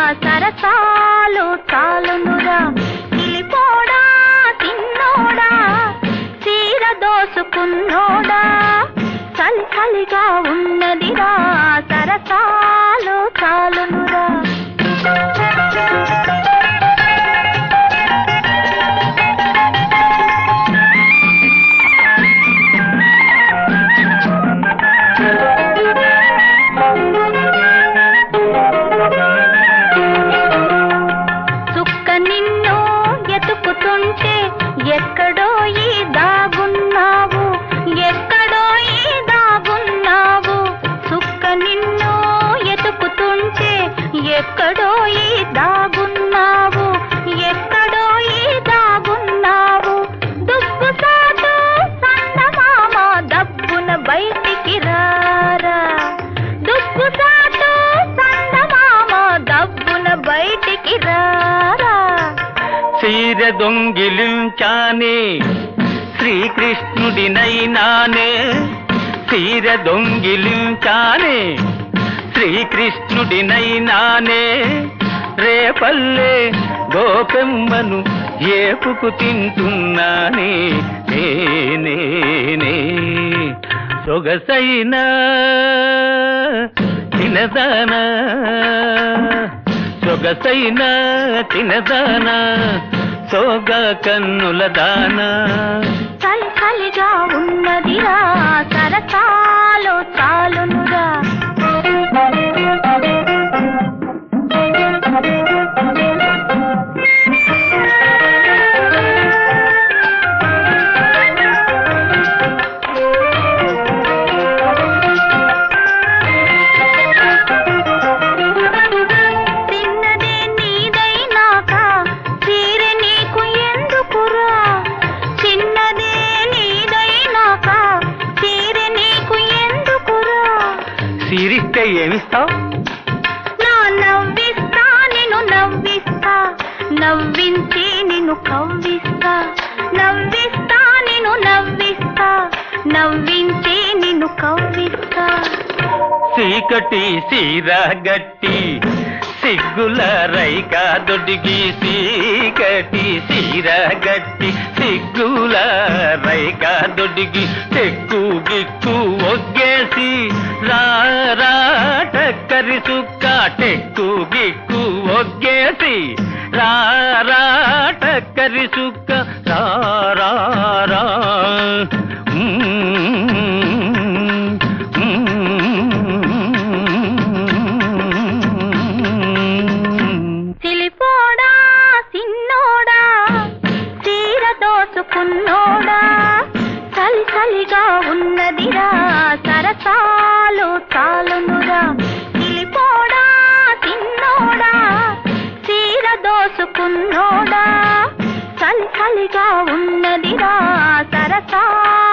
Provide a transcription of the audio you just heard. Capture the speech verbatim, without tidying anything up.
సరసాలు చాలునురా కిలిపోడా తిన్నోడా చీర దోసుకున్నోడా చలి చలిగా ఉన్నదిరా సరసాలు చాలునురా చుక్క నిన్ను ఎతుకుతుంటే ఎక్కడో ఈ దాగున్నావు ఎక్కడో ఈ దాగున్నావు చుక్క నిన్ను ఎతుకుతుంటే ఎక్కడో ఈ దాగున్నావు ఎక్కడో ఈ దాగున్నావు దుబ్బు సాటు సందమామ దబ్బున బయటికి రారా దుబ్బు సాటు సందమామ దబ్బున బయటికి రారా చీర దొంగిలించానే శ్రీకృష్ణుడినైనానే చీర దొంగిలించానే శ్రీకృష్ణుడినైనానే రేపల్లే గోపెమ్మను ఏపుకు తింటున్నానే నేనే సొగసైనా తినదానా సొగసైనా తినదానా సోగా కన్నుల దానా చలి చలిగా ఉన్నదిరా సరసాలు చాలునురా సిరిస్తే ఏమిస్తావు నా నవ్విస్తా నిన్ను నవ్విస్తా నవ్వించి నిన్ను కవ్విస్తా నవ్విస్తా నిన్ను నవ్విస్తా నవ్వించి నిన్ను కవ్విస్తా చీకటి సీరా గట్టి సిగ్గుల రైకా దొడిగి చీకటి సీరా గట్టి సిగ్గుల రైకా దొడిగి చెక్కు గిక్కు ఒగ్గేసి రారా టక్కరి సుక్క టెక్కు గిక్కు ఒగ్గేసి రారా టక్కరి సుక్క రారా చిలిపోడా సిన్నోడా చీర దోసుకున్నోడా చలి చలిగా ఉన్నదిరా సరసాలు చాలునురా చిలిపోడా సిన్నోడా చీర దోసుకున్నోడా చలి చలిగా ఉన్నదిరా సరసాలు